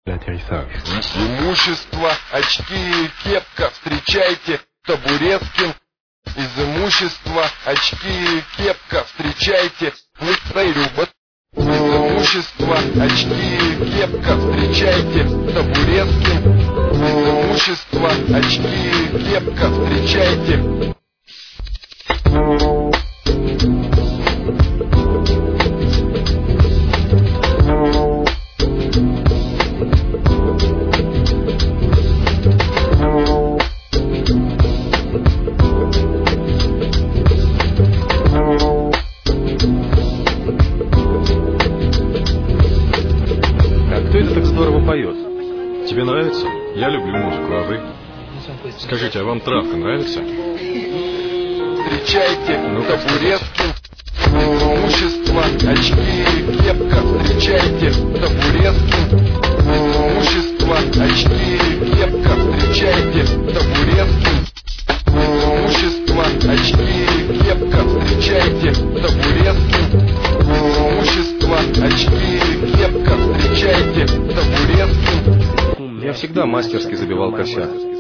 L'atterrissage. Имущество, очки, кепка, встречайте, Табурецкин. Из имущества, очки, кепка, встречайте, Любот. Из имущества, очки, кепка, встречайте, Табурецкин. Из имущества, очки, кепка, встречайте. Кто это так здорово поет? Тебе нравится? Я люблю музыку, а вы? Скажите, а вам травка нравится? Встречайте, Табурецкин. Из имущества, очки, кепка, встречайте, Табурецкин. Из имущества, очки, кепка, встречайте, Табурецкин. Из имущества, очки, кепка, встречайте, Табурецкин. Из имущества, очки, кепка, встречайте, Табурецкин. Я всегда мастерски забивал косяк.